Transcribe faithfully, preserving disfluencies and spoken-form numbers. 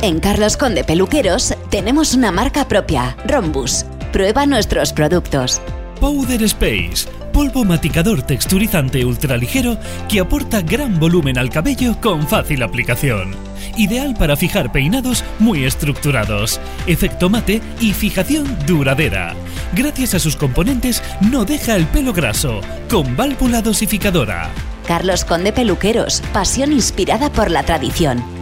En Carlos Conde Peluqueros tenemos una marca propia, Rhombus. Prueba nuestros productos. Powder Space, polvo maticador texturizante ultraligero que aporta gran volumen al cabello con fácil aplicación. Ideal para fijar peinados muy estructurados, efecto mate y fijación duradera. Gracias a sus componentes no deja el pelo graso, con válvula dosificadora. Carlos Conde Peluqueros, pasión inspirada por la tradición.